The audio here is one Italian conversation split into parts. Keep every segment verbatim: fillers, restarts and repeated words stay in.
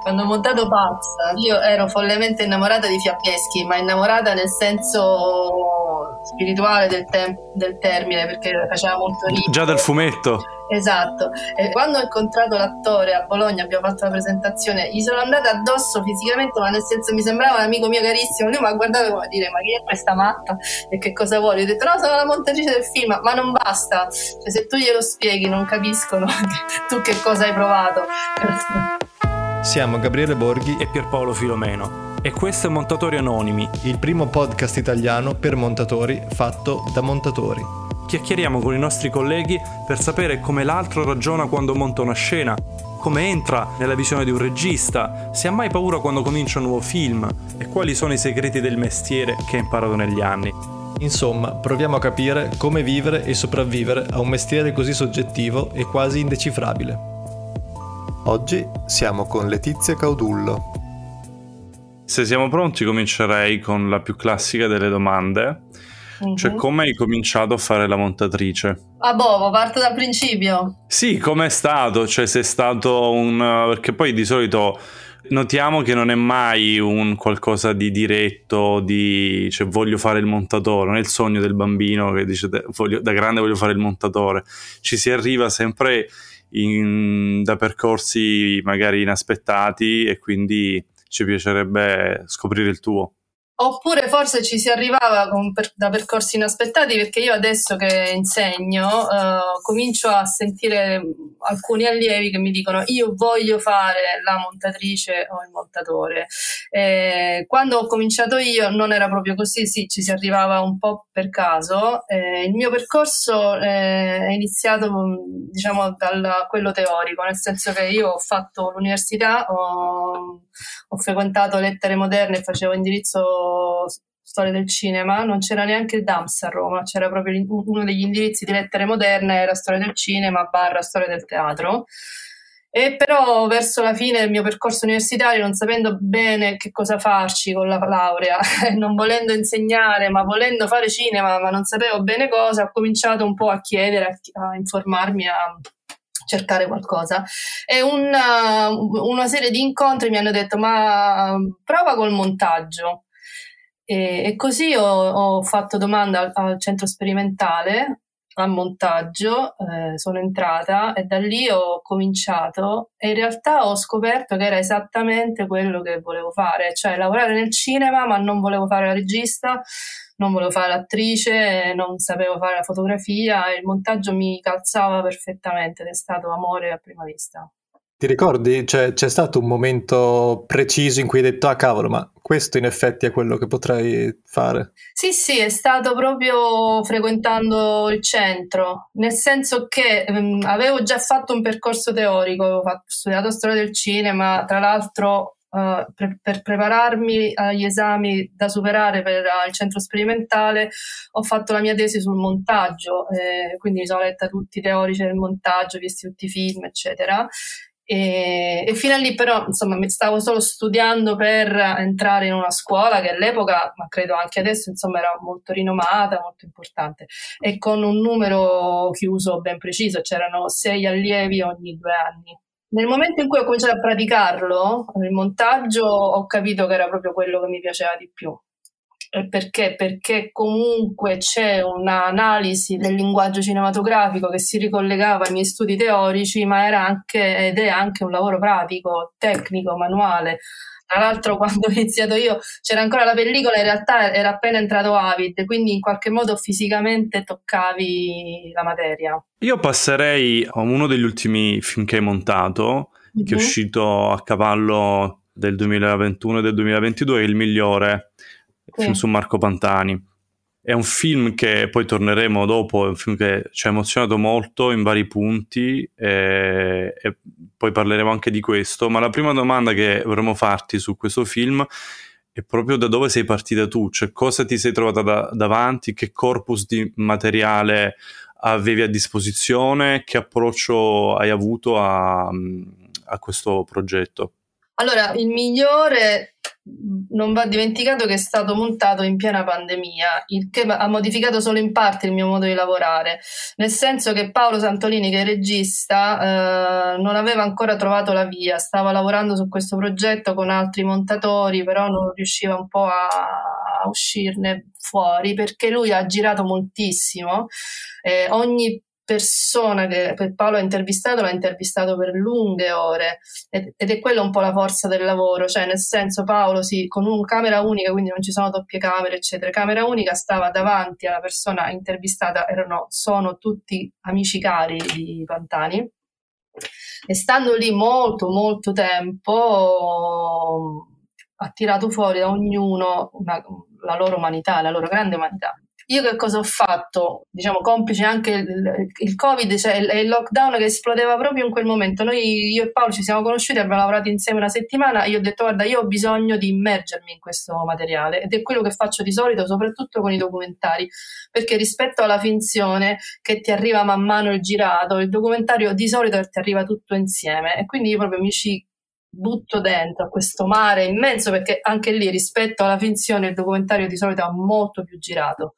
Quando ho montato Paz, io ero follemente innamorata di Fiappeschi, ma innamorata nel senso spirituale del, tem- del termine, perché faceva molto ridere. Già dal fumetto. Esatto. E quando ho incontrato l'attore a Bologna, abbiamo fatto la presentazione, gli sono andata addosso fisicamente, ma nel senso mi sembrava un amico mio carissimo. Lui mi ha guardato come a dire: ma chi è questa matta? E che cosa vuole? Io ho detto: no, sono la montatrice del film. Ma non basta, cioè, se tu glielo spieghi non capiscono tu che cosa hai provato. Siamo Gabriele Borghi e Pierpaolo Filomeno e questo è Montatori Anonimi, il primo podcast italiano per montatori fatto da montatori. Chiacchieriamo con i nostri colleghi per sapere come l'altro ragiona quando monta una scena, come entra nella visione di un regista, se ha mai paura quando comincia un nuovo film e quali sono i segreti del mestiere che ha imparato negli anni. Insomma, proviamo a capire come vivere e sopravvivere a un mestiere così soggettivo e quasi indecifrabile. Oggi siamo con Letizia Caudullo. Se siamo pronti, comincerei con la più classica delle domande, mm-hmm. Cioè come hai cominciato a fare la montatrice? A bovo, parto dal principio. Sì, com'è stato? Cioè se è stato un... perché poi di solito notiamo che non è mai un qualcosa di diretto, di cioè voglio fare il montatore, non è il sogno del bambino che dice voglio, da grande voglio fare il montatore. Ci si arriva sempre in, da percorsi magari inaspettati e quindi ci piacerebbe scoprire il tuo. Oppure forse ci si arrivava con per, da percorsi inaspettati, perché io adesso che insegno uh, comincio a sentire alcuni allievi che mi dicono: io voglio fare la montatrice o il montatore. Eh, quando ho cominciato io non era proprio così, sì, ci si arrivava un po' per caso. Eh, il mio percorso eh, è iniziato diciamo da quello teorico, nel senso che io ho fatto l'università, ho, ho frequentato lettere moderne e facevo indirizzo storia del cinema, non c'era neanche il D A M S a Roma, c'era proprio uno degli indirizzi di lettere moderne, era storia del cinema barra storia del teatro. E però verso la fine del mio percorso universitario, non sapendo bene che cosa farci con la laurea, non volendo insegnare ma volendo fare cinema ma non sapevo bene cosa, ho cominciato un po' a chiedere, a, a informarmi, a cercare qualcosa, e una, una serie di incontri mi hanno detto: ma prova col montaggio. E, e così ho, ho fatto domanda al, al centro sperimentale a montaggio, eh, sono entrata e da lì ho cominciato, e in realtà ho scoperto che era esattamente quello che volevo fare, cioè lavorare nel cinema, ma non volevo fare la regista, non volevo fare l'attrice, non sapevo fare la fotografia, e il montaggio mi calzava perfettamente ed è stato amore a prima vista. Ti ricordi? Cioè, c'è stato un momento preciso in cui hai detto: ah cavolo, ma questo in effetti è quello che potrei fare? Sì, sì, è stato proprio frequentando il centro, nel senso che um, avevo già fatto un percorso teorico, avevo fatto, studiato storia del cinema, tra l'altro uh, per, per prepararmi agli esami da superare per uh, il centro sperimentale ho fatto la mia tesi sul montaggio, eh, quindi mi sono letta tutti i teorici del montaggio, visti tutti i film, eccetera. E, e fino a lì però insomma mi stavo solo studiando per entrare in una scuola che all'epoca, ma credo anche adesso, insomma era molto rinomata, molto importante, e con un numero chiuso ben preciso, c'erano sei allievi ogni due anni. Nel momento in cui ho cominciato a praticarlo, il montaggio, ho capito che era proprio quello che mi piaceva di più. Perché? Perché comunque c'è un'analisi del linguaggio cinematografico che si ricollegava ai miei studi teorici, ma era anche ed è anche un lavoro pratico, tecnico, manuale. Tra l'altro quando ho iniziato io c'era ancora la pellicola, in realtà era appena entrato Avid, quindi in qualche modo fisicamente toccavi la materia. Io passerei a uno degli ultimi film che hai montato, mm-hmm. che è uscito a cavallo del duemilaventuno e del duemilaventidue, è Il Migliore, il film su Marco Pantani. È un film che poi torneremo dopo, è un film che ci ha emozionato molto in vari punti e, e poi parleremo anche di questo, ma la prima domanda che vorremmo farti su questo film è proprio da dove sei partita tu, cioè cosa ti sei trovata da, davanti, che corpus di materiale avevi a disposizione, che approccio hai avuto a, a questo progetto? Allora, Il Migliore non va dimenticato che è stato montato in piena pandemia, il che ha modificato solo in parte il mio modo di lavorare, nel senso che Paolo Santolini, che è regista, eh, non aveva ancora trovato la via, stava lavorando su questo progetto con altri montatori, però non riusciva un po' a, a uscirne fuori, perché lui ha girato moltissimo, eh, ogni persona che Paolo ha intervistato l'ha intervistato per lunghe ore, ed, ed è quella un po' la forza del lavoro, cioè nel senso Paolo sì, con una camera unica, quindi non ci sono doppie camere eccetera, camera unica, stava davanti alla persona intervistata, erano, sono tutti amici cari di Pantani, e stando lì molto molto tempo ha tirato fuori da ognuno una, la loro umanità, la loro grande umanità. Io che cosa ho fatto? Diciamo, complice anche il, il Covid, cioè il, il lockdown che esplodeva proprio in quel momento. Noi, io e Paolo, ci siamo conosciuti, abbiamo lavorato insieme una settimana. Io ho detto, guarda, io ho bisogno di immergermi in questo materiale, ed è quello che faccio di solito, soprattutto con i documentari, perché rispetto alla finzione che ti arriva man mano il girato, il documentario di solito ti arriva tutto insieme, e quindi io proprio mi ci butto dentro a questo mare immenso, perché anche lì rispetto alla finzione il documentario di solito è molto più girato.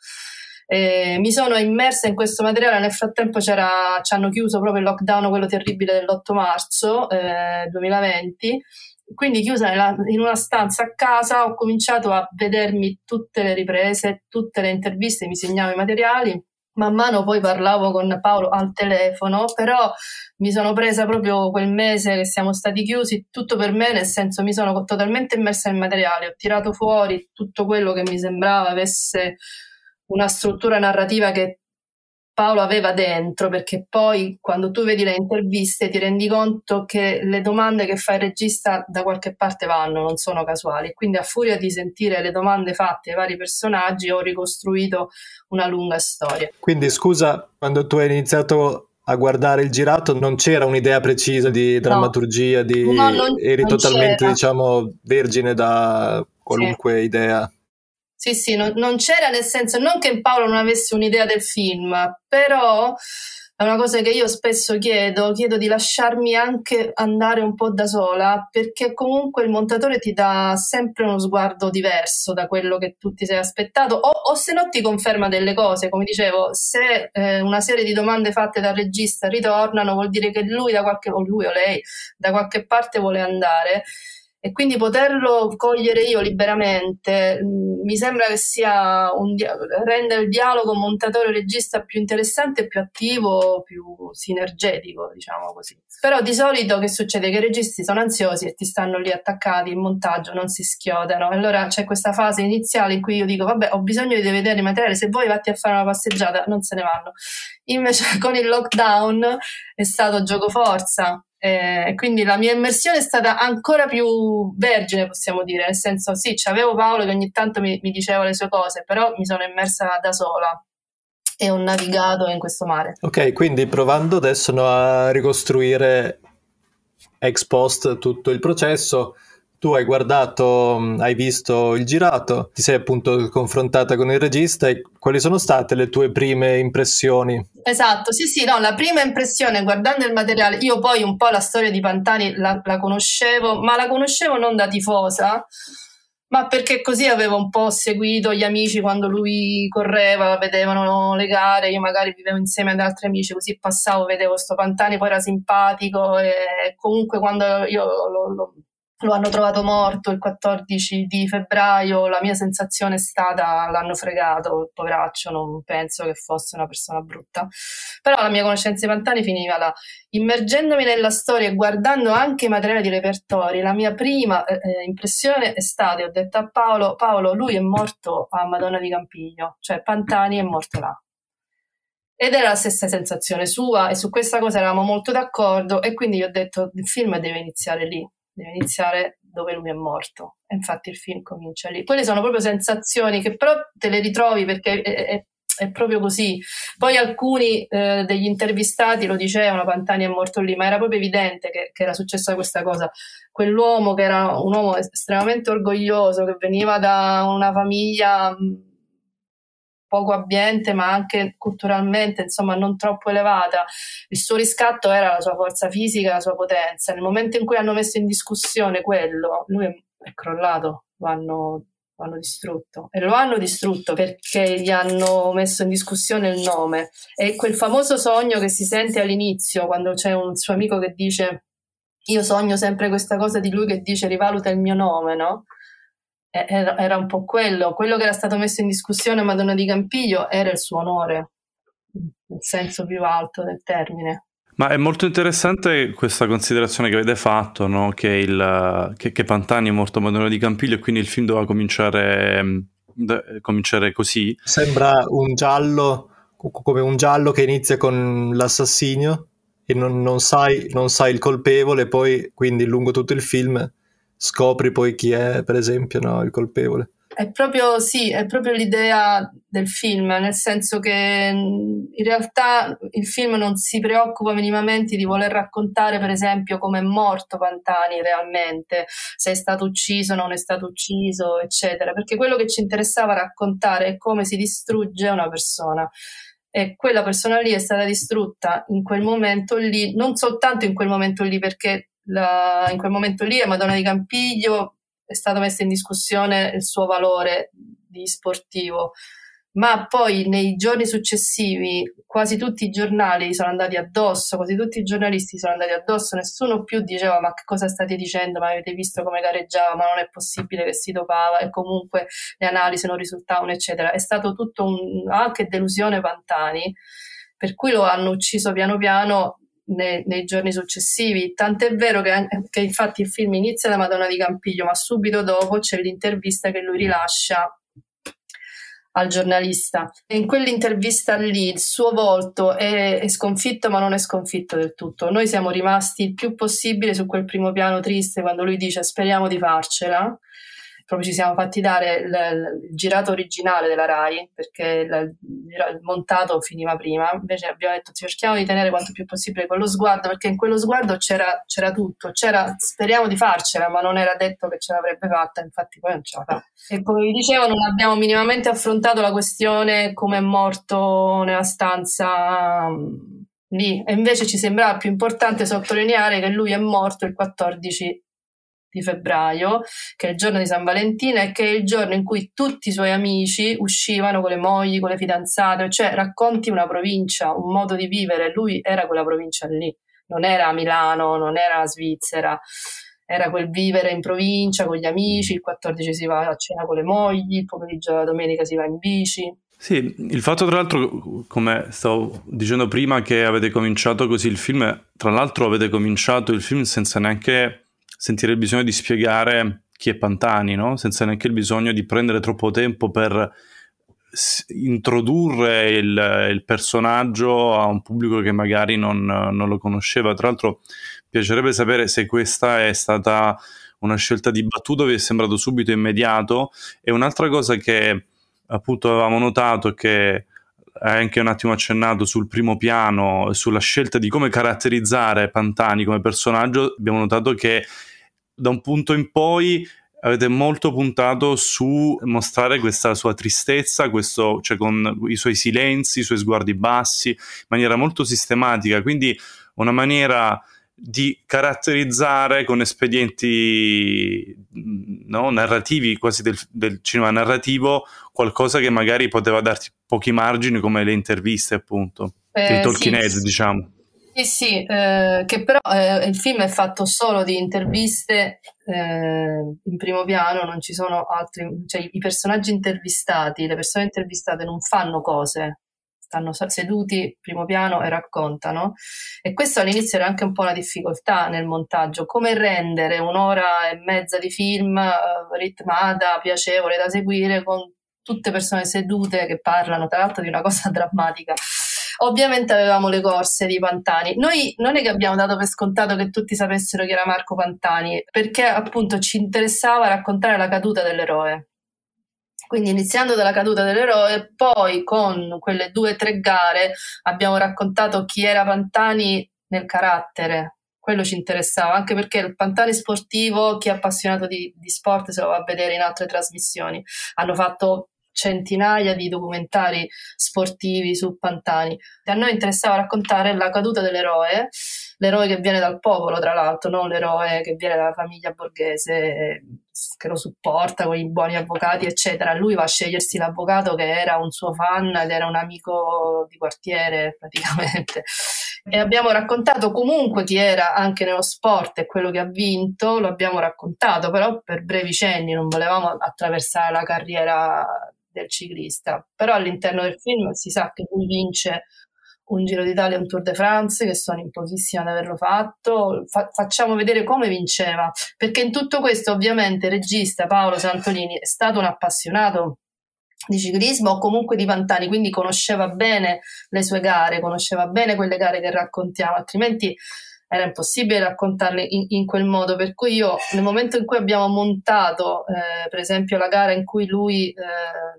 Eh, mi sono immersa in questo materiale. Nel frattempo c'era, ci hanno chiuso proprio il lockdown, quello terribile dell'otto marzo eh, duemilaventi, quindi chiusa nella, in una stanza a casa ho cominciato a vedermi tutte le riprese, tutte le interviste, mi segnavo i materiali. Man mano poi parlavo con Paolo al telefono, però mi sono presa proprio quel mese che siamo stati chiusi, tutto per me, nel senso mi sono totalmente immersa nel materiale, ho tirato fuori tutto quello che mi sembrava avesse una struttura narrativa che Paolo aveva dentro, perché poi quando tu vedi le interviste ti rendi conto che le domande che fa il regista da qualche parte vanno, non sono casuali, quindi a furia di sentire le domande fatte ai vari personaggi ho ricostruito una lunga storia. Quindi scusa, quando tu hai iniziato a guardare il girato non c'era un'idea precisa di drammaturgia, no. Di... No, non, eri non totalmente c'era. Diciamo vergine da qualunque sì. idea. Sì, sì, non, non c'era, nel senso, non che Paolo non avesse un'idea del film, però è una cosa che io spesso chiedo, chiedo di lasciarmi anche andare un po' da sola, perché comunque il montatore ti dà sempre uno sguardo diverso da quello che tu ti sei aspettato, o, o se no ti conferma delle cose. Come dicevo, se eh, una serie di domande fatte dal regista ritornano, vuol dire che lui da qualche, o lui o lei da qualche parte vuole andare. E quindi poterlo cogliere io liberamente mh, mi sembra che sia un dia- renda il dialogo montatore-regista più interessante, più attivo, più sinergetico, diciamo così. Però di solito che succede? Che i registi sono ansiosi e ti stanno lì attaccati in montaggio, non si schiodano. Allora c'è questa fase iniziale in cui io dico vabbè, ho bisogno di vedere il materiale, se voi vatti a fare una passeggiata non se ne vanno. Invece con il lockdown è stato giocoforza. E eh, quindi la mia immersione è stata ancora più vergine, possiamo dire, nel senso sì, c'avevo Paolo che ogni tanto mi, mi diceva le sue cose, però mi sono immersa da sola e ho navigato in questo mare. Ok, quindi provando adesso no, a ricostruire ex post tutto il processo, tu hai guardato, hai visto il girato, ti sei appunto confrontata con il regista, e quali sono state le tue prime impressioni? Esatto, sì sì, no, la prima impressione guardando il materiale, io poi un po' la storia di Pantani la, la conoscevo, ma la conoscevo non da tifosa, ma perché così avevo un po' seguito gli amici quando lui correva, vedevano le gare, io magari vivevo insieme ad altri amici, così passavo, vedevo sto Pantani, poi era simpatico, e comunque quando io lo, lo lo hanno trovato morto il quattordici di febbraio, la mia sensazione è stata l'hanno fregato, poveraccio, non penso che fosse una persona brutta, però la mia conoscenza di Pantani finiva là. Immergendomi nella storia e guardando anche i materiali di repertori, la mia prima eh, impressione è stata, ho detto a Paolo, Paolo lui è morto a Madonna di Campiglio, cioè Pantani è morto là. Ed era la stessa sensazione sua, e su questa cosa eravamo molto d'accordo, e quindi io ho detto il film deve iniziare lì, deve iniziare dove lui è morto, e infatti il film comincia lì. Quelle sono proprio sensazioni che però te le ritrovi perché è, è, è proprio così. Poi alcuni eh, degli intervistati lo dicevano, Pantani è morto lì, ma era proprio evidente che, che era successa questa cosa. Quell'uomo che era un uomo estremamente orgoglioso, che veniva da una famiglia mh, poco abbiente, ma anche culturalmente, insomma, non troppo elevata. Il suo riscatto era la sua forza fisica, la sua potenza. Nel momento in cui hanno messo in discussione quello, lui è, è crollato. lo hanno, lo hanno distrutto, e lo hanno distrutto perché gli hanno messo in discussione il nome, e quel famoso sogno che si sente all'inizio quando c'è un suo amico che dice io sogno sempre questa cosa di lui che dice rivaluta il mio nome, no? Era, era un po' quello, quello che era stato messo in discussione a Madonna di Campiglio era il suo onore, nel senso più alto del termine. Ma è molto interessante questa considerazione che avete fatto, no? Che, il, che, che Pantani è morto a Madonna di Campiglio e quindi il film doveva cominciare, cominciare così. Sembra un giallo, come un giallo che inizia con l'assassinio e non, non sai, non sai il colpevole, poi quindi lungo tutto il film scopri poi chi è, per esempio, no, il colpevole. È proprio, sì, è proprio l'idea del film, nel senso che in realtà il film non si preoccupa minimamente di voler raccontare, per esempio, come è morto Pantani realmente, se è stato ucciso o non è stato ucciso, eccetera, perché quello che ci interessava raccontare è come si distrugge una persona. E quella persona lì è stata distrutta in quel momento lì, non soltanto in quel momento lì, perché la, in quel momento lì a Madonna di Campiglio è stato messo in discussione il suo valore di sportivo, ma poi nei giorni successivi quasi tutti i giornali sono andati addosso, quasi tutti i giornalisti sono andati addosso, nessuno più diceva ma che cosa state dicendo, ma avete visto come gareggiava, ma non è possibile che si dopava, e comunque le analisi non risultavano, eccetera. È stato tutto un, anche delusione Pantani, per cui lo hanno ucciso piano piano nei, nei giorni successivi, tant'è vero che, che infatti il film inizia da Madonna di Campiglio, ma subito dopo c'è l'intervista che lui rilascia al giornalista, e in quell'intervista lì il suo volto è, è sconfitto, ma non è sconfitto del tutto. Noi siamo rimasti il più possibile su quel primo piano triste quando lui dice speriamo di farcela. Proprio ci siamo fatti dare il, il girato originale della Rai, perché il, il montato finiva prima. Invece abbiamo detto cerchiamo di tenere quanto più possibile quello sguardo, perché in quello sguardo c'era, c'era tutto, c'era speriamo di farcela, ma non era detto che ce l'avrebbe fatta, infatti poi non ce la fa. E come vi dicevo, non abbiamo minimamente affrontato la questione come è morto nella stanza lì, e invece ci sembrava più importante sottolineare che lui è morto il quattordici di febbraio, che è il giorno di San Valentino, e che è il giorno in cui tutti i suoi amici uscivano con le mogli, con le fidanzate, cioè racconti una provincia, un modo di vivere. Lui era quella provincia lì, non era a Milano, non era a Svizzera, era quel vivere in provincia con gli amici, il quattordici si va a cena con le mogli, il pomeriggio della domenica si va in bici. Sì, il fatto tra l'altro, come stavo dicendo prima, che avete cominciato così il film, tra l'altro avete cominciato il film senza neanche sentire il bisogno di spiegare chi è Pantani, no? Senza neanche il bisogno di prendere troppo tempo per introdurre il, il personaggio a un pubblico che magari non, non lo conosceva. Tra l'altro piacerebbe sapere se questa è stata una scelta di battuta o vi è sembrato subito immediato. E un'altra cosa che appunto avevamo notato, che hai anche un attimo accennato sul primo piano, sulla scelta di come caratterizzare Pantani come personaggio, abbiamo notato che da un punto in poi avete molto puntato su mostrare questa sua tristezza, questo, cioè con i suoi silenzi, i suoi sguardi bassi, in maniera molto sistematica, quindi una maniera di caratterizzare con espedienti, no, narrativi, quasi del, del cinema narrativo, qualcosa che magari poteva darti pochi margini, come le interviste, appunto, eh, il talking sì, head, diciamo. Sì, sì, eh, che però eh, il film è fatto solo di interviste eh, in primo piano, non ci sono altri, cioè i personaggi intervistati, le persone intervistate non fanno cose, stanno seduti primo piano e raccontano, e questo all'inizio era anche un po' una difficoltà nel montaggio, come rendere un'ora e mezza di film eh, ritmata, piacevole da seguire, con tutte persone sedute che parlano, tra l'altro, di una cosa drammatica. Ovviamente avevamo le corse di Pantani. Noi non è che abbiamo dato per scontato che tutti sapessero chi era Marco Pantani, perché appunto ci interessava raccontare la caduta dell'eroe. Quindi iniziando dalla caduta dell'eroe, poi con quelle due o tre gare abbiamo raccontato chi era Pantani nel carattere. Quello ci interessava, anche perché il Pantani sportivo, chi è appassionato di, di sport se lo va a vedere in altre trasmissioni. Hanno fatto centinaia di documentari sportivi su Pantani. A noi interessava raccontare la caduta dell'eroe, l'eroe che viene dal popolo, tra l'altro, non l'eroe che viene dalla famiglia borghese che lo supporta con i buoni avvocati eccetera, lui va a scegliersi l'avvocato che era un suo fan ed era un amico di quartiere praticamente. E abbiamo raccontato comunque chi era anche nello sport e quello che ha vinto, lo abbiamo raccontato, però per brevi cenni, non volevamo attraversare la carriera del ciclista. Però all'interno del film si sa che lui vince un Giro d'Italia e un Tour de France, che sono in pochissimi ad averlo fatto. Fa- facciamo vedere come vinceva, perché in tutto questo ovviamente il regista Paolo Santolini è stato un appassionato di ciclismo o comunque di pantani, quindi conosceva bene le sue gare, conosceva bene quelle gare che raccontiamo, altrimenti era impossibile raccontarle in, in quel modo. Per cui io, nel momento in cui abbiamo montato eh, per esempio la gara in cui lui eh,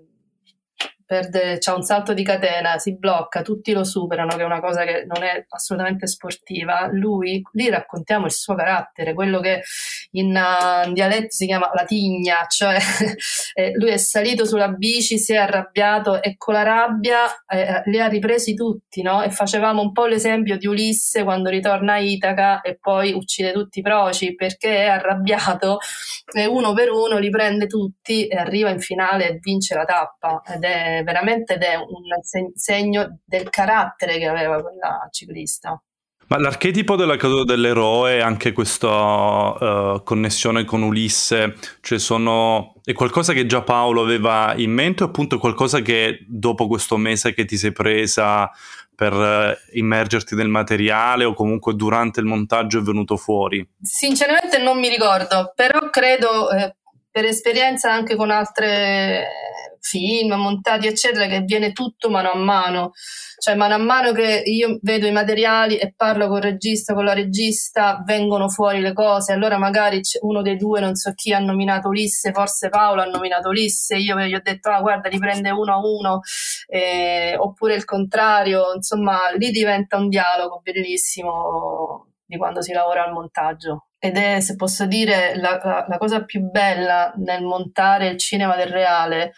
perde, c'ha un salto di catena, si blocca, tutti lo superano, che è una cosa che non è assolutamente sportiva, lui, lì raccontiamo il suo carattere, quello che in, uh, in dialetto si chiama la tigna, cioè eh, lui è salito sulla bici, si è arrabbiato e con la rabbia eh, li ha ripresi tutti, no? E facevamo un po' l'esempio di Ulisse quando ritorna a Itaca e poi uccide tutti i proci perché è arrabbiato e uno per uno li prende tutti e arriva in finale e vince la tappa, ed è veramente ed è un segno del carattere che aveva quella ciclista. Ma l'archetipo della caduta dell'eroe, anche questa uh, connessione con Ulisse, cioè sono, è qualcosa che già Paolo aveva in mente o appunto qualcosa che dopo questo mese che ti sei presa per uh, immergerti nel materiale o comunque durante il montaggio è venuto fuori? Sinceramente non mi ricordo, però credo eh, per esperienza anche con altre film, montati eccetera, che viene tutto mano a mano, cioè mano a mano che io vedo i materiali e parlo col regista, con la regista, vengono fuori le cose, allora magari uno dei due, non so chi, ha nominato Ulisse, forse Paolo ha nominato Ulisse, io gli ho detto ah guarda li prende uno a uno, eh, oppure il contrario, insomma lì diventa un dialogo bellissimo di quando si lavora al montaggio. Ed è, se posso dire, la, la, la cosa più bella nel montare il cinema del reale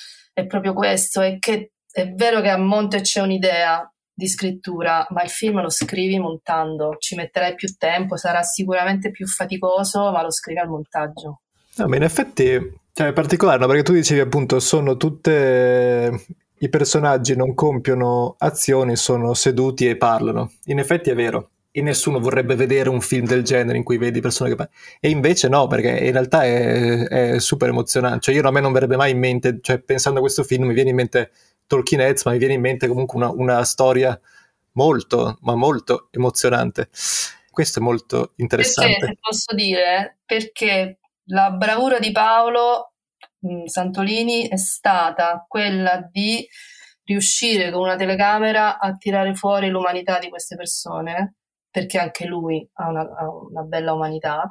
è proprio questo, è che è vero che a monte c'è un'idea di scrittura, ma il film lo scrivi montando, ci metterai più tempo, sarà sicuramente più faticoso, ma lo scrivi al montaggio. No, ma in effetti cioè, è particolare, no? Perché tu dicevi appunto sono tutte... i personaggi non compiono azioni, sono seduti e parlano. In effetti è vero. E nessuno vorrebbe vedere un film del genere in cui vedi persone che parlano. E invece no, perché in realtà è, è super emozionante. Cioè io a me non verrebbe mai in mente, cioè pensando a questo film mi viene in mente Talking Heads, ma mi viene in mente comunque una, una storia molto, ma molto emozionante. Questo è molto interessante. Perché, se posso dire, perché la bravura di Paolo mh, Santolini è stata quella di riuscire con una telecamera a tirare fuori l'umanità di queste persone, perché anche lui ha una, ha una bella umanità,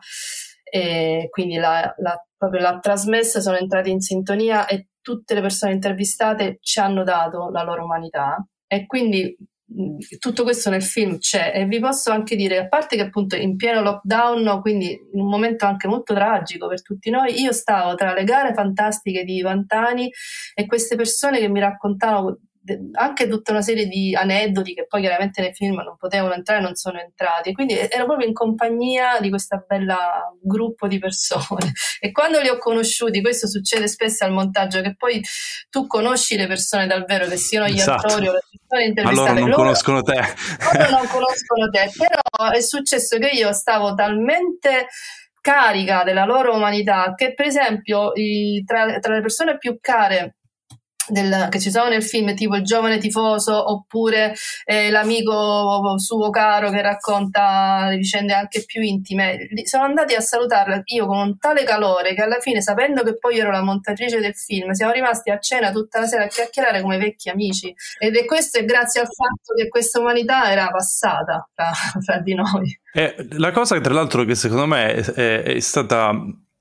e quindi l'ha, l'ha, proprio l'ha trasmessa, sono entrati in sintonia e tutte le persone intervistate ci hanno dato la loro umanità, e quindi mh, tutto questo nel film c'è. E vi posso anche dire, a parte che appunto in pieno lockdown, quindi in un momento anche molto tragico per tutti noi, io stavo tra le gare fantastiche di Pantani e queste persone che mi raccontavano anche tutta una serie di aneddoti che poi chiaramente nei film non potevano entrare, non sono entrati, quindi ero proprio in compagnia di questa bella gruppo di persone. E quando li ho conosciuti, questo succede spesso al montaggio, che poi tu conosci le persone dal vero, che siano gli esatto. attori o le persone intervistate, allora non loro, conoscono te loro non conoscono te, però è successo che io stavo talmente carica della loro umanità che per esempio i, tra, tra le persone più care Del, che ci sono nel film, tipo il giovane tifoso oppure eh, l'amico suo caro che racconta le vicende anche più intime, sono andati a salutarla io con un tale calore che alla fine, sapendo che poi ero la montatrice del film, siamo rimasti a cena tutta la sera a chiacchierare come vecchi amici, ed è questo è grazie al fatto che questa umanità era passata fra, fra di noi. Eh, la cosa che tra l'altro che secondo me è, è stata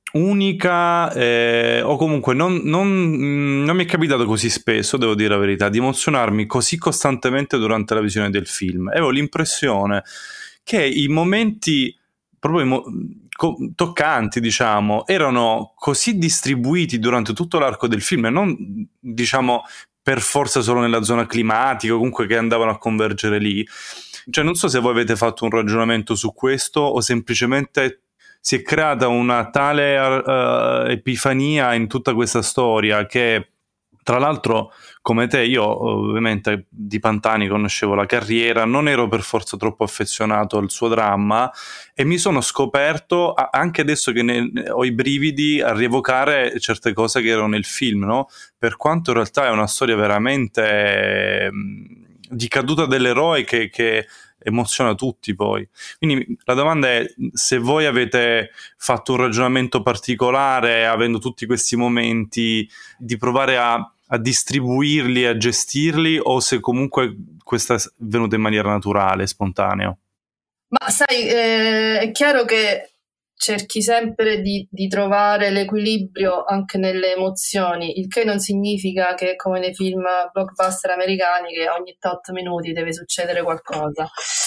unica eh, o comunque non, non, non mi è capitato così spesso, devo dire la verità, di emozionarmi così costantemente durante la visione del film. Avevo l'impressione che i momenti proprio emo- co- toccanti, diciamo, erano così distribuiti durante tutto l'arco del film, e non diciamo per forza solo nella zona climatica, comunque che andavano a convergere lì. Cioè non so se voi avete fatto un ragionamento su questo o semplicemente si è creata una tale uh, epifania in tutta questa storia che, tra l'altro, come te, io ovviamente di Pantani conoscevo la carriera, non ero per forza troppo affezionato al suo dramma e mi sono scoperto, anche adesso che ne, ho i brividi, a rievocare certe cose che erano nel film, no? Per quanto in realtà è una storia veramente di caduta dell'eroe che, che emoziona tutti poi. Quindi la domanda è se voi avete fatto un ragionamento particolare, avendo tutti questi momenti, di provare a a distribuirli, a gestirli, o se comunque questa è venuta in maniera naturale, spontanea? Ma sai, eh, è chiaro che cerchi sempre di, di trovare l'equilibrio anche nelle emozioni, il che non significa che, come nei film blockbuster americani, che ogni tot minuti deve succedere qualcosa.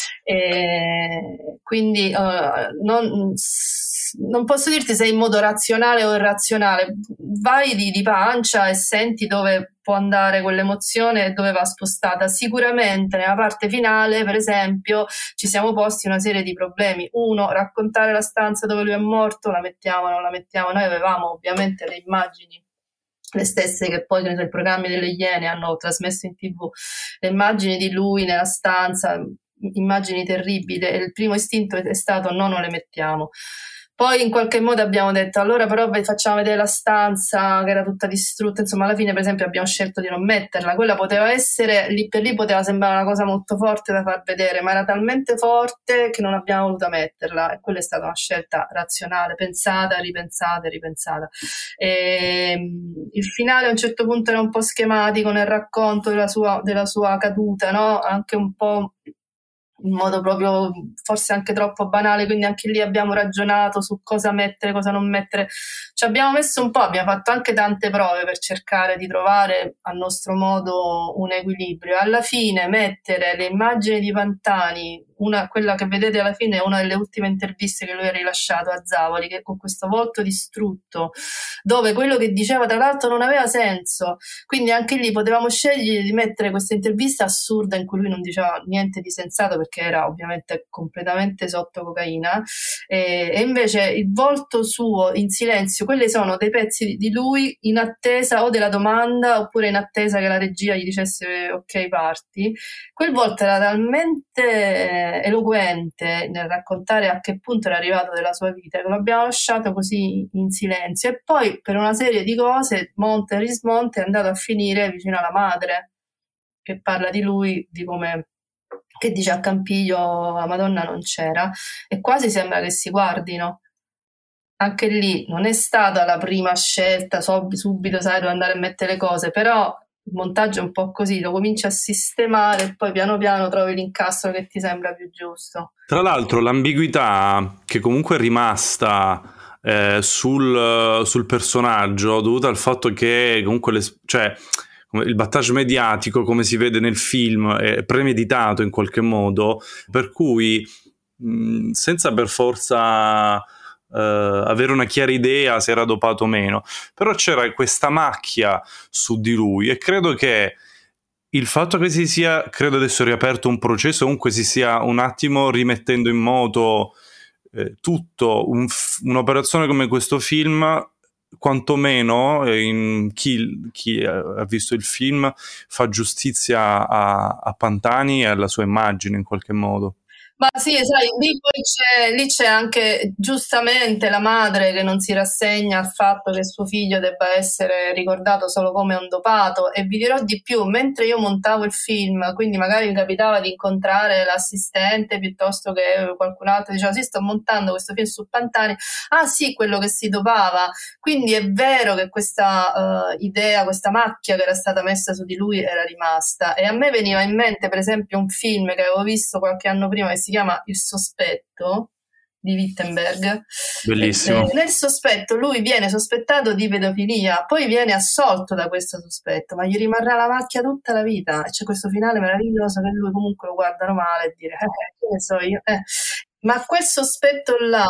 E quindi uh, non, non posso dirti se è in modo razionale o irrazionale, vai di, di pancia e senti dove può andare quell'emozione e dove va spostata. Sicuramente nella parte finale, per esempio, ci siamo posti una serie di problemi. Uno, raccontare la stanza dove lui è morto, la mettiamo o non la mettiamo. Noi avevamo ovviamente le immagini, le stesse che poi nei programmi delle Iene hanno trasmesso in tv, le immagini di lui nella stanza, immagini terribili. Il primo istinto è stato no, non le mettiamo. Poi in qualche modo abbiamo detto allora però vi facciamo vedere la stanza che era tutta distrutta, insomma alla fine per esempio abbiamo scelto di non metterla, quella poteva essere, lì per lì poteva sembrare una cosa molto forte da far vedere, ma era talmente forte che non abbiamo voluto metterla e quella è stata una scelta razionale, pensata, ripensata, ripensata. E, il finale a un certo punto era un po' schematico nel racconto della sua, della sua caduta, no? Anche un po' in modo proprio forse anche troppo banale, quindi anche lì abbiamo ragionato su cosa mettere, cosa non mettere, ci abbiamo messo un po', abbiamo fatto anche tante prove per cercare di trovare a nostro modo un equilibrio. Alla fine mettere le immagini di Pantani, una, quella che vedete alla fine è una delle ultime interviste che lui ha rilasciato a Zavoli, che con questo volto distrutto, dove quello che diceva tra l'altro non aveva senso, quindi anche lì potevamo scegliere di mettere questa intervista assurda in cui lui non diceva niente di sensato perché era ovviamente completamente sotto cocaina, e, e invece il volto suo in silenzio, quelli sono dei pezzi di lui in attesa o della domanda oppure in attesa che la regia gli dicesse ok parti. Quel volto era talmente eloquente nel raccontare a che punto era arrivato della sua vita che lo abbiamo lasciato così in silenzio, e poi per una serie di cose monte e rismonte è andato a finire vicino alla madre che parla di lui, di come, che dice a Campiglio la Madonna non c'era, e quasi sembra che si guardino. Anche lì non è stata la prima scelta, so, subito sai dove andare a mettere le cose, però il montaggio è un po' così, lo cominci a sistemare e poi piano piano trovi l'incastro che ti sembra più giusto. Tra l'altro l'ambiguità che comunque è rimasta eh, sul, sul personaggio, dovuta al fatto che comunque le, cioè, il battage mediatico, come si vede nel film, è premeditato in qualche modo, per cui mh, senza per forza Uh, avere una chiara idea se era dopato o meno, però c'era questa macchia su di lui e credo che il fatto che si sia, credo adesso riaperto un processo, comunque si sia un attimo rimettendo in moto eh, tutto, un f- un'operazione come questo film, quantomeno eh, in chi, chi ha visto il film fa giustizia a, a Pantani e alla sua immagine in qualche modo. Ma sì, sai, lì poi c'è, lì c'è anche giustamente la madre che non si rassegna al fatto che suo figlio debba essere ricordato solo come un dopato, e vi dirò di più, mentre io montavo il film, quindi magari mi capitava di incontrare l'assistente piuttosto che qualcun altro, diceva sì, sto montando questo film su Pantani, ah sì, quello che si dopava, quindi è vero che questa uh, idea, questa macchia che era stata messa su di lui era rimasta, e a me veniva in mente per esempio un film che avevo visto qualche anno prima che si chiama Il sospetto di Wittenberg. Bellissimo. E, nel sospetto lui viene sospettato di pedofilia, poi viene assolto da questo sospetto, ma gli rimarrà la macchia tutta la vita, e c'è questo finale meraviglioso che lui comunque lo guardano male e dire eh, che ne so io eh. Ma quel sospetto là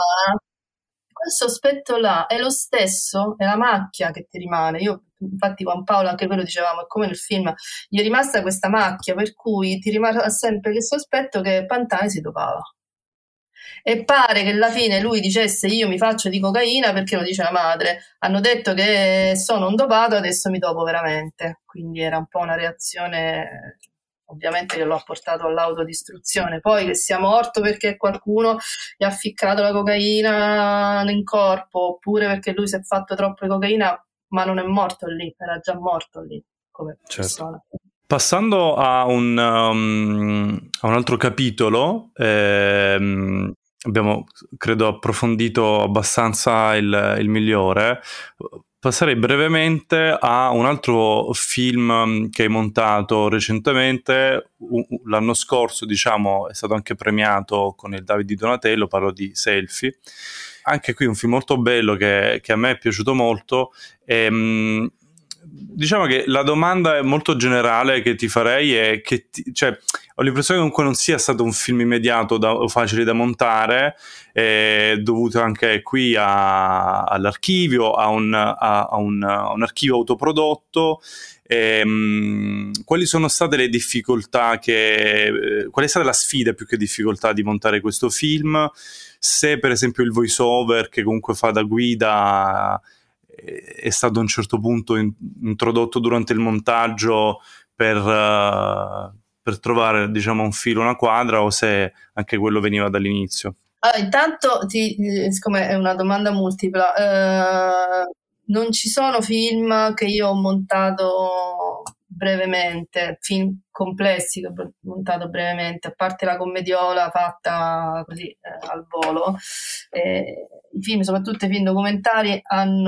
quel sospetto là è lo stesso, è la macchia che ti rimane. Io infatti con Paolo anche quello dicevamo, è come nel film, gli è rimasta questa macchia per cui ti rimarrà sempre il sospetto che Pantani si dopava. E pare che alla fine lui dicesse io mi faccio di cocaina perché lo dice la madre. Hanno detto che sono un dopato, adesso mi dopo veramente. Quindi era un po' una reazione, ovviamente, che lo ha portato all'autodistruzione. Poi che sia morto perché qualcuno gli ha ficcato la cocaina in corpo, oppure perché lui si è fatto troppo cocaina, ma non è morto lì, era già morto lì come persona. Certo. Passando a un, um, a un altro capitolo, ehm, abbiamo credo approfondito abbastanza il, il migliore. Passerei brevemente a un altro film che hai montato recentemente, l'anno scorso, diciamo, è stato anche premiato con il David di Donatello, parlo di Selfie. Anche qui un film molto bello che, che a me è piaciuto molto. E, mh, diciamo che la domanda è molto generale che ti farei è che ti, cioè, ho l'impressione che comunque non sia stato un film immediato da, o facile da montare, eh, dovuto anche qui a, all'archivio, a un, a, a, un, a un archivio autoprodotto. Ehm, quali sono state le difficoltà che, eh, qual è stata la sfida più che difficoltà di montare questo film? Se per esempio il voice over che comunque fa da guida è stato a un certo punto in, introdotto durante il montaggio per, uh, per trovare, diciamo, un filo, una quadra, o se anche quello veniva dall'inizio. Allora, intanto, ti, siccome è una domanda multipla, eh, non ci sono film che io ho montato brevemente, film complessi che ho montato brevemente, a parte la commediola fatta così eh, al volo. Eh, i film, soprattutto i film documentari,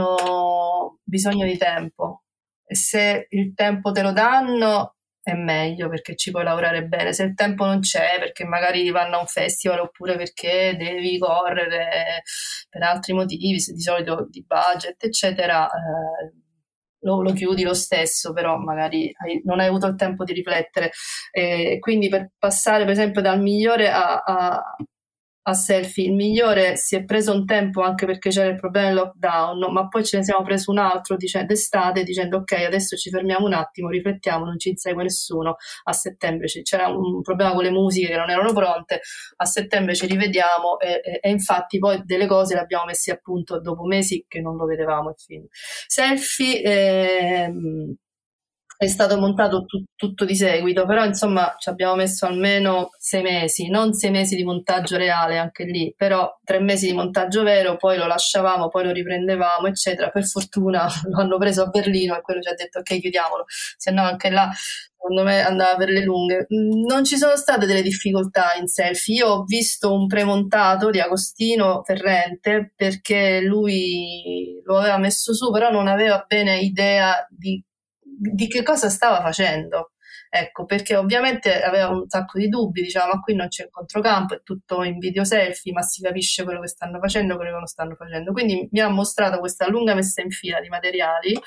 hanno bisogno di tempo, e se il tempo te lo danno è meglio perché ci puoi lavorare bene. Se il tempo non c'è perché magari vanno a un festival oppure perché devi correre per altri motivi, di solito di budget eccetera, eh, lo, lo chiudi lo stesso, però magari hai, non hai avuto il tempo di riflettere. E quindi per passare per esempio dal migliore a, a a Selfie, il migliore si è preso un tempo anche perché c'era il problema del lockdown, ma poi ce ne siamo preso un altro dice, d'estate dicendo ok, adesso ci fermiamo un attimo, riflettiamo, non ci insegue nessuno, a settembre c'era un problema con le musiche che non erano pronte, a settembre ci rivediamo e, e, e infatti poi delle cose le abbiamo messe a punto dopo mesi che non lo vedevamo il film. Selfie ehm, è stato montato tu, tutto di seguito, però insomma ci abbiamo messo almeno sei mesi, non sei mesi di montaggio reale anche lì, però tre mesi di montaggio vero, poi lo lasciavamo, poi lo riprendevamo eccetera. Per fortuna lo hanno preso a Berlino e quello ci ha detto ok, chiudiamolo, se no anche là secondo me andava per le lunghe. Non ci sono state delle difficoltà in Selfie, io ho visto un premontato di Agostino Ferrente perché lui lo aveva messo su, però non aveva bene idea di di che cosa stava facendo, ecco, perché ovviamente aveva un sacco di dubbi, diceva ma qui non c'è controcampo, è tutto in video selfie, ma si capisce quello che stanno facendo, quello che non stanno facendo. Quindi mi ha mostrato questa lunga messa in fila di materiali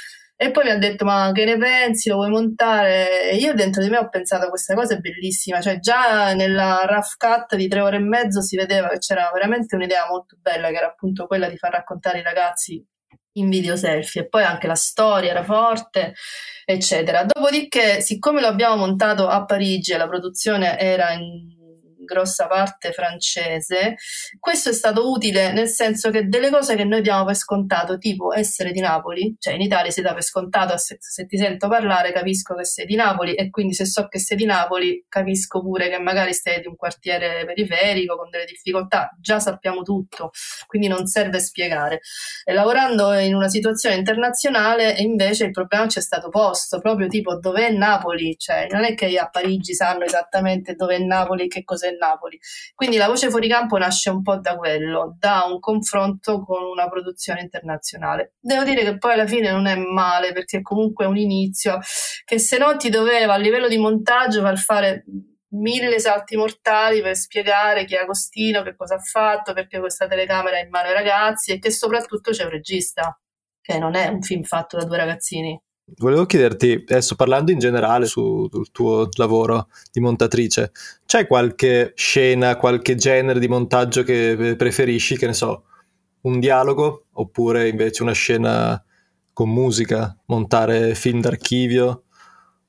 e poi mi ha detto ma che ne pensi, lo vuoi montare? E io dentro di me ho pensato questa cosa è bellissima, cioè già nella rough cut di tre ore e mezzo si vedeva che c'era veramente un'idea molto bella, che era appunto quella di far raccontare i ragazzi in video selfie, e poi anche la storia era forte eccetera. Dopodiché, siccome lo abbiamo montato a Parigi e la produzione era in grossa parte francese, questo è stato utile nel senso che delle cose che noi diamo per scontato, tipo essere di Napoli, cioè in Italia si dà per scontato, se, se ti sento parlare capisco che sei di Napoli, e quindi se so che sei di Napoli capisco pure che magari stai di un quartiere periferico con delle difficoltà, già sappiamo tutto, quindi non serve spiegare. E lavorando in una situazione internazionale invece il problema ci è stato posto, proprio tipo dov'è Napoli, cioè non è che a Parigi sanno esattamente dov'è Napoli, che cos'è Napoli. Quindi la voce fuori campo nasce un po' da quello, da un confronto con una produzione internazionale. Devo dire che poi alla fine non è male, perché comunque è un inizio che se no ti doveva a livello di montaggio far fare mille salti mortali per spiegare chi è Agostino, che cosa ha fatto, perché questa telecamera è in mano ai ragazzi e che soprattutto c'è un regista, che non è un film fatto da due ragazzini. Volevo chiederti, adesso parlando in generale sul tuo lavoro di montatrice, c'è qualche scena, qualche genere di montaggio che preferisci? Che ne so, un dialogo oppure invece una scena con musica, montare film d'archivio?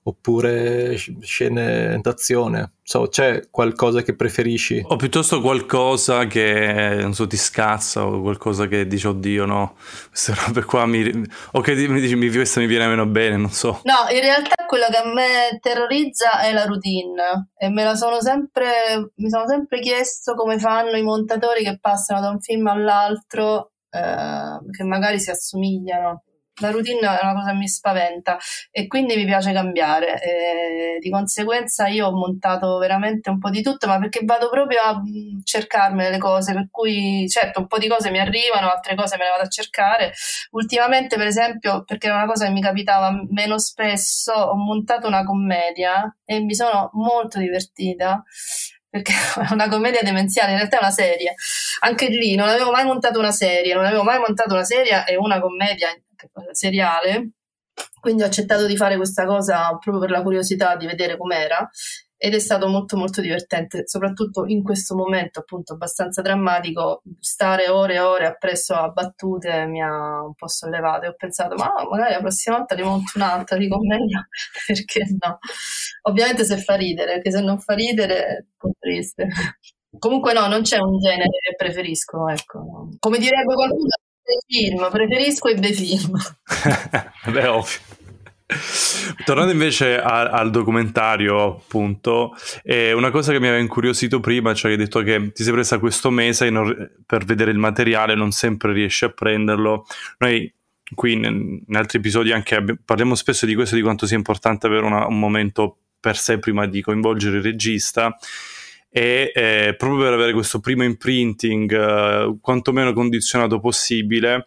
oppure scene d'azione? So, c'è qualcosa che preferisci? O piuttosto qualcosa che, non so, ti scazza, o qualcosa che dici, oddio no, queste robe qua mi... o che mi dici, mi, questa mi viene meno bene, non so. No, in realtà quello che a me terrorizza è la routine, e me la sono sempre, mi sono sempre chiesto come fanno i montatori che passano da un film all'altro, eh, che magari si assomigliano. La routine è una cosa che mi spaventa e quindi mi piace cambiare, e di conseguenza io ho montato veramente un po' di tutto, ma perché vado proprio a cercarmi le cose, per cui certo un po' di cose mi arrivano, altre cose me le vado a cercare. Ultimamente, per esempio, perché era una cosa che mi capitava meno spesso, ho montato una commedia e mi sono molto divertita, perché è una commedia demenziale, in realtà è una serie. Anche lì non avevo mai montato una serie, non avevo mai montato una serie e una commedia seriale, quindi ho accettato di fare questa cosa proprio per la curiosità di vedere com'era, ed è stato molto molto divertente, soprattutto in questo momento appunto abbastanza drammatico. Stare ore e ore appresso a battute mi ha un po' sollevato e ho pensato, ma magari la prossima volta ne monto un'altra di commedia, perché no? Ovviamente se fa ridere, perché se non fa ridere è un po' triste. Comunque no, non c'è un genere che preferisco, ecco. Come direbbe qualcuno, film, preferisco i bei film. Beh, ovvio. Tornando invece a, al documentario, appunto, eh, una cosa che mi aveva incuriosito prima, cioè hai detto che ti sei presa questo mese non, per vedere il materiale, non sempre riesci a prenderlo. Noi qui in, in altri episodi anche parliamo spesso di questo, di quanto sia importante avere una, un momento per sé prima di coinvolgere il regista, e eh, proprio per avere questo primo imprinting eh, quantomeno condizionato possibile.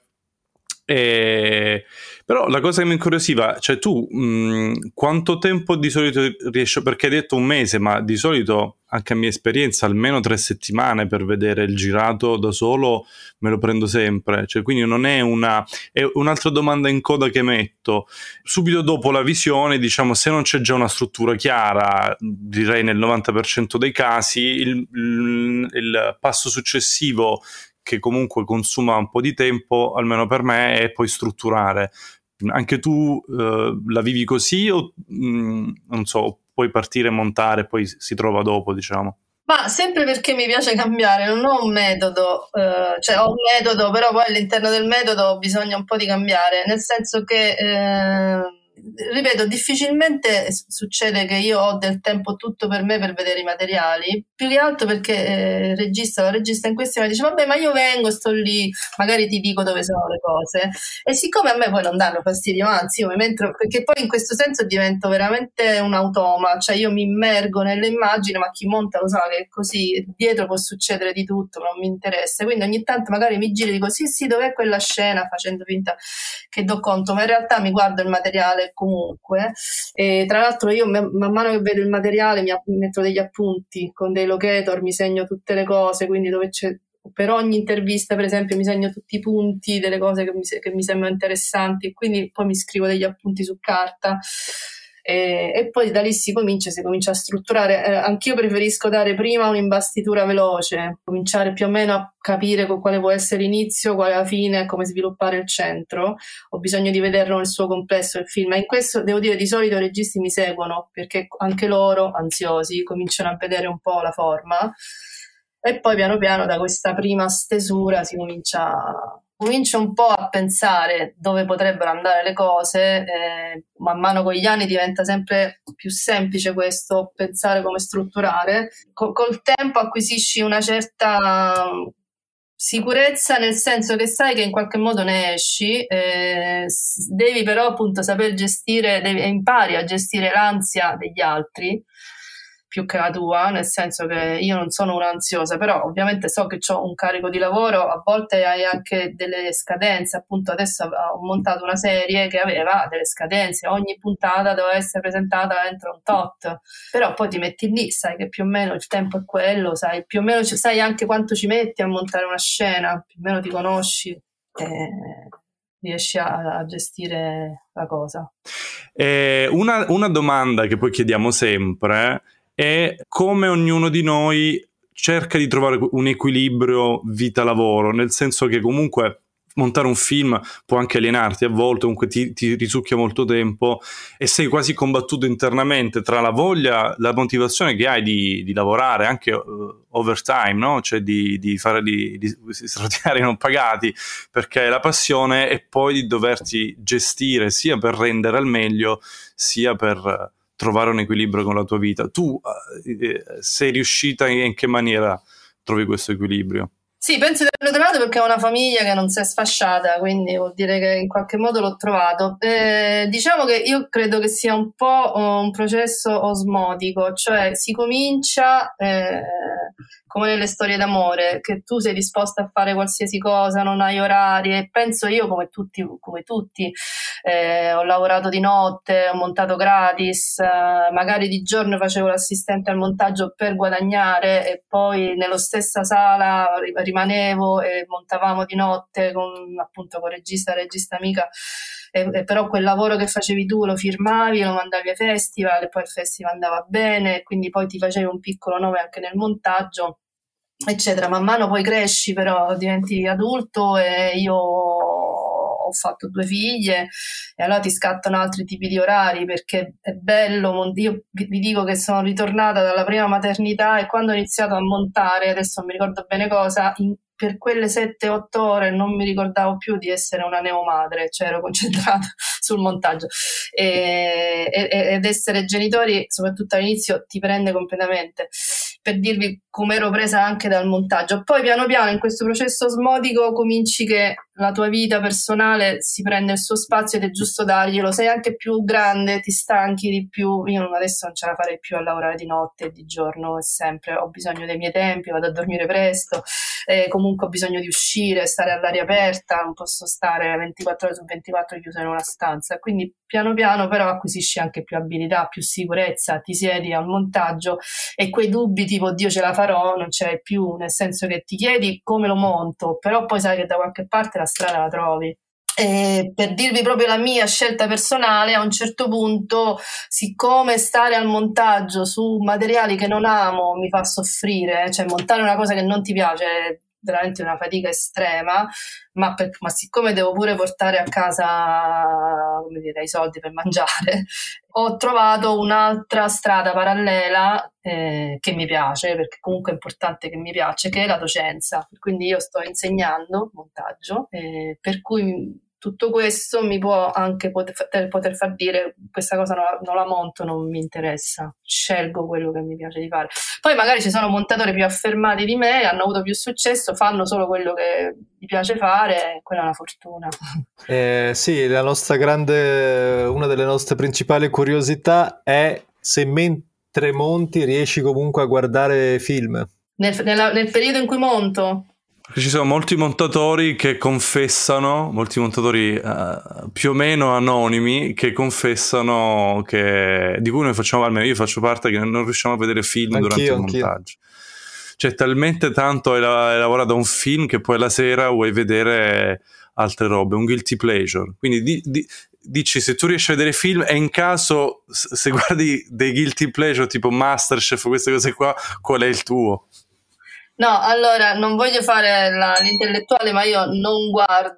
E... però la cosa che mi incuriosiva, cioè tu mh, quanto tempo di solito riesci, perché hai detto un mese, ma di solito anche a mia esperienza almeno tre settimane per vedere il girato da solo me lo prendo sempre, cioè quindi non è una, è un'altra domanda in coda che metto subito dopo la visione, diciamo, se non c'è già una struttura chiara, direi nel novanta per cento dei casi il, il, il passo successivo che comunque consuma un po' di tempo, almeno per me, è poi strutturare. Anche tu eh, la vivi così o mh, non so, puoi partire, montare e poi si trova dopo, diciamo? Ma sempre perché mi piace cambiare, non ho un metodo, eh, cioè ho un metodo, però poi all'interno del metodo ho bisogno un po' di cambiare, nel senso che eh, ripeto, difficilmente succede che io ho del tempo tutto per me per vedere i materiali, più che altro perché eh, il regista o la regista in questione dice vabbè, ma io vengo, sto lì, magari ti dico dove sono le cose, e siccome a me poi non danno fastidio, anzi io mi metto, perché poi in questo senso divento veramente un automa, cioè io mi immergo nelle immagini, ma chi monta lo sa che è così, dietro può succedere di tutto, non mi interessa, quindi ogni tanto magari mi giro e dico sì sì, dov'è quella scena, facendo finta che do conto, ma in realtà mi guardo il materiale comunque, e tra l'altro io man mano che vedo il materiale mi, mi metto degli appunti con dei locator, mi segno tutte le cose, quindi dove c'è, per ogni intervista per esempio mi segno tutti i punti delle cose che mi, che mi sembrano interessanti, quindi poi mi scrivo degli appunti su carta. E, e poi da lì si comincia, si comincia a strutturare. Eh, anch'io preferisco dare prima un'imbastitura veloce, cominciare più o meno a capire con quale può essere l'inizio, quale la fine, come sviluppare il centro. Ho bisogno di vederlo nel suo complesso il film, e in questo devo dire di solito i registi mi seguono, perché anche loro, ansiosi, cominciano a vedere un po' la forma, e poi piano piano da questa prima stesura si comincia a comincio un po' a pensare dove potrebbero andare le cose, eh, man mano con gli anni diventa sempre più semplice questo, pensare come strutturare. Co- col tempo acquisisci una certa sicurezza, nel senso che sai che in qualche modo ne esci, eh, devi però appunto saper gestire, devi, impari a gestire l'ansia degli altri più che la tua, nel senso che io non sono un'ansiosa, però ovviamente so che ho un carico di lavoro, a volte hai anche delle scadenze, appunto adesso ho montato una serie che aveva delle scadenze, ogni puntata doveva essere presentata entro un tot, però poi ti metti lì, sai che più o meno il tempo è quello, sai più o meno, sai anche quanto ci metti a montare una scena, più o meno ti conosci e riesci a, a gestire la cosa. Eh, una, una domanda che poi chiediamo sempre è come ognuno di noi cerca di trovare un equilibrio vita-lavoro, nel senso che comunque montare un film può anche alienarti a volte, comunque ti, ti risucchia molto tempo e sei quasi combattuto internamente tra la voglia, la motivazione che hai di, di lavorare anche uh, overtime, no? Cioè di, di fare di, di straordinari non pagati, perché la passione, e poi di doverti gestire sia per rendere al meglio sia per uh, trovare un equilibrio con la tua vita. Tu uh, sei riuscita, in che maniera trovi questo equilibrio? Sì, penso di averlo trovato perché ho una famiglia che non si è sfasciata, quindi vuol dire che in qualche modo l'ho trovato. Eh, diciamo che io credo che sia un po' un processo osmotico, cioè si comincia eh, come nelle storie d'amore, che tu sei disposta a fare qualsiasi cosa, non hai orari, e penso io come tutti, come tutti eh, ho lavorato di notte, ho montato gratis, eh, magari di giorno facevo l'assistente al montaggio per guadagnare e poi nello stessa sala rimanevo e montavamo di notte con appunto con regista, regista amica, e, e però quel lavoro che facevi tu lo firmavi, lo mandavi ai festival e poi il festival andava bene, quindi poi ti facevi un piccolo nome anche nel montaggio, eccetera. Man mano poi cresci, però diventi adulto e io ho fatto due figlie e allora ti scattano altri tipi di orari, perché è bello. Io vi dico che sono ritornata dalla prima maternità e quando ho iniziato a montare, adesso non mi ricordo bene cosa, in, per quelle sette otto ore non mi ricordavo più di essere una neomadre, cioè ero concentrata sul montaggio e, e, ed essere genitori, soprattutto all'inizio, ti prende completamente, per dirvi come ero presa anche dal montaggio. Poi piano piano in questo processo osmotico cominci che la tua vita personale si prende il suo spazio ed è giusto darglielo, sei anche più grande, ti stanchi di più. Io adesso non ce la farei più a lavorare di notte e di giorno, e sempre ho bisogno dei miei tempi, vado a dormire presto, eh, comunque ho bisogno di uscire, stare all'aria aperta, non posso stare ventiquattro ore su ventiquattro chiusa in una stanza, quindi piano piano però acquisisci anche più abilità, più sicurezza, ti siedi al montaggio e quei dubbi tipo Dio ce la farò non ce l'hai più, nel senso che ti chiedi come lo monto, però poi sai che da qualche parte la strada la trovi. E per dirvi proprio la mia scelta personale, a un certo punto, siccome stare al montaggio su materiali che non amo mi fa soffrire, cioè montare una cosa che non ti piace è veramente una fatica estrema, ma, per, ma siccome devo pure portare a casa, come dire, i soldi per mangiare, ho trovato un'altra strada parallela eh, che mi piace, perché comunque è importante che mi piace, che è la docenza. Quindi io sto insegnando montaggio, eh, per cui tutto questo mi può anche poter, poter far dire questa cosa non la, non la monto, non mi interessa, scelgo quello che mi piace di fare. Poi magari ci sono montatori più affermati di me, hanno avuto più successo, fanno solo quello che gli piace fare, quella è una fortuna. Eh, sì, la nostra grande, una delle nostre principali curiosità è se mentre monti riesci comunque a guardare film. Nel, nella, nel periodo in cui monto? Ci sono molti montatori che confessano, molti montatori uh, più o meno anonimi, che confessano che, di cui noi facciamo, almeno io faccio parte, che non riusciamo a vedere film anch'io, durante il anch'io. montaggio. Cioè talmente tanto hai, hai lavorato a un film che poi la sera vuoi vedere altre robe, un guilty pleasure. Quindi di, di, dici, se tu riesci a vedere film, e in caso se guardi dei guilty pleasure tipo Masterchef, queste cose qua, qual è il tuo? No, allora, non voglio fare la, l'intellettuale, ma io non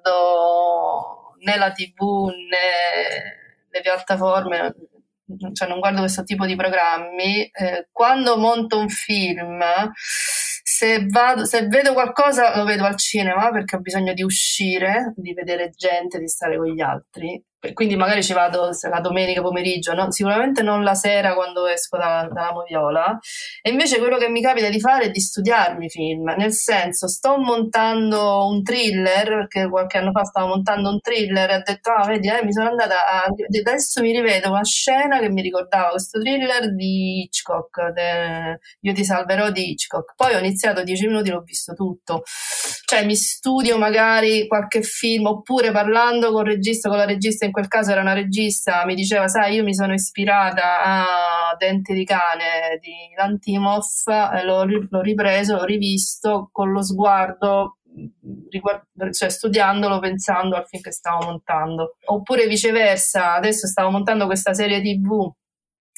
guardo né la tivù né le piattaforme, cioè non guardo questo tipo di programmi. Eh, quando monto un film, se, vado, se vedo qualcosa lo vedo al cinema, perché ho bisogno di uscire, di vedere gente, di stare con gli altri. Quindi magari ci vado la domenica pomeriggio, no? Sicuramente non la sera quando esco da, dalla moviola. E invece quello che mi capita di fare è di studiarmi i film, nel senso, sto montando un thriller, perché qualche anno fa stavo montando un thriller e ho detto, ah vedi, eh, mi sono andata a... adesso mi rivedo una scena che mi ricordava questo thriller di Hitchcock, de... Io ti salverò di Hitchcock. Poi ho iniziato dieci minuti e l'ho visto tutto. Cioè mi studio magari qualche film, oppure parlando con il regista, con la regista, in quel caso era una regista, mi diceva, sai, io mi sono ispirata a Dente di cane di Lantimov, eh, l'ho, l'ho ripreso, l'ho rivisto con lo sguardo, riguard- cioè studiandolo, pensando al film che stavo montando. Oppure viceversa, adesso stavo montando questa serie tivù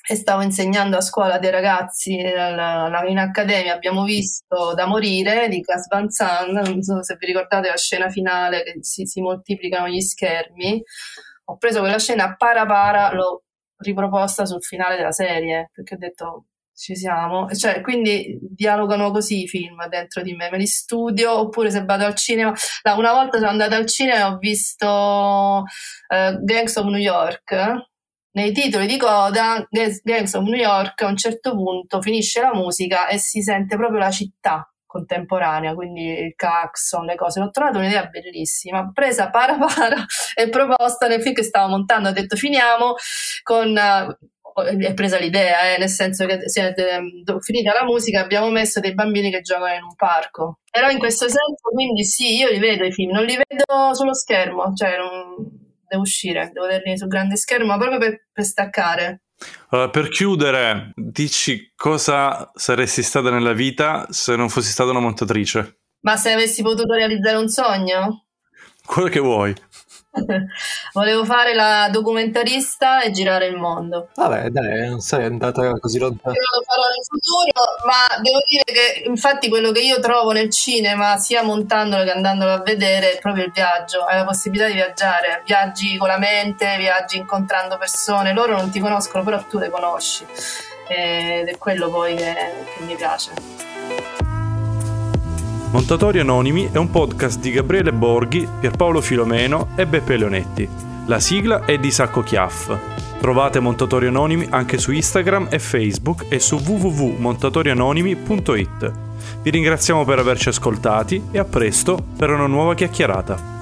e stavo insegnando a scuola dei ragazzi in accademia. Abbiamo visto Da morire di Gus Van Sant, non so se vi ricordate la scena finale che si, si moltiplicano gli schermi. Ho preso quella scena para para, l'ho riproposta sul finale della serie, perché ho detto ci siamo, cioè, quindi dialogano così i film dentro di me, me li studio. Oppure se vado al cinema, no, una volta sono andata al cinema e ho visto uh, Gangs of New York. Nei titoli di coda, Gangs of New York, a un certo punto finisce la musica e si sente proprio la città contemporanea, quindi il clacson, le cose. L'ho trovato un'idea bellissima, presa para para e proposta nel film che stavo montando. Ho detto finiamo con... Uh, è presa l'idea, eh, nel senso che se, eh, finita la musica abbiamo messo dei bambini che giocano in un parco. Però in questo senso, quindi sì, io li vedo i film, non li vedo sullo schermo, cioè non... devo uscire, devo vederli sul grande schermo, proprio per, per staccare. Allora, per chiudere, dici cosa saresti stata nella vita se non fossi stata una montatrice? Ma se avessi potuto realizzare un sogno? Quello che vuoi. Volevo fare la documentarista e girare il mondo. Vabbè, dai, non sei andata così lontano. Io lo farò nel futuro, ma devo dire che infatti quello che io trovo nel cinema, sia montandolo che andandolo a vedere, è proprio il viaggio, è la possibilità di viaggiare. Viaggi con la mente, viaggi incontrando persone, loro non ti conoscono, però tu le conosci. Ed è quello poi che, che mi piace. Montatori Anonimi è un podcast di Gabriele Borghi, Pierpaolo Filomeno e Beppe Leonetti. La sigla è di Sacco Chiaff. Trovate Montatori Anonimi anche su Instagram e Facebook e su w w w punto montatori anonimi punto it. Vi ringraziamo per averci ascoltati e a presto per una nuova chiacchierata.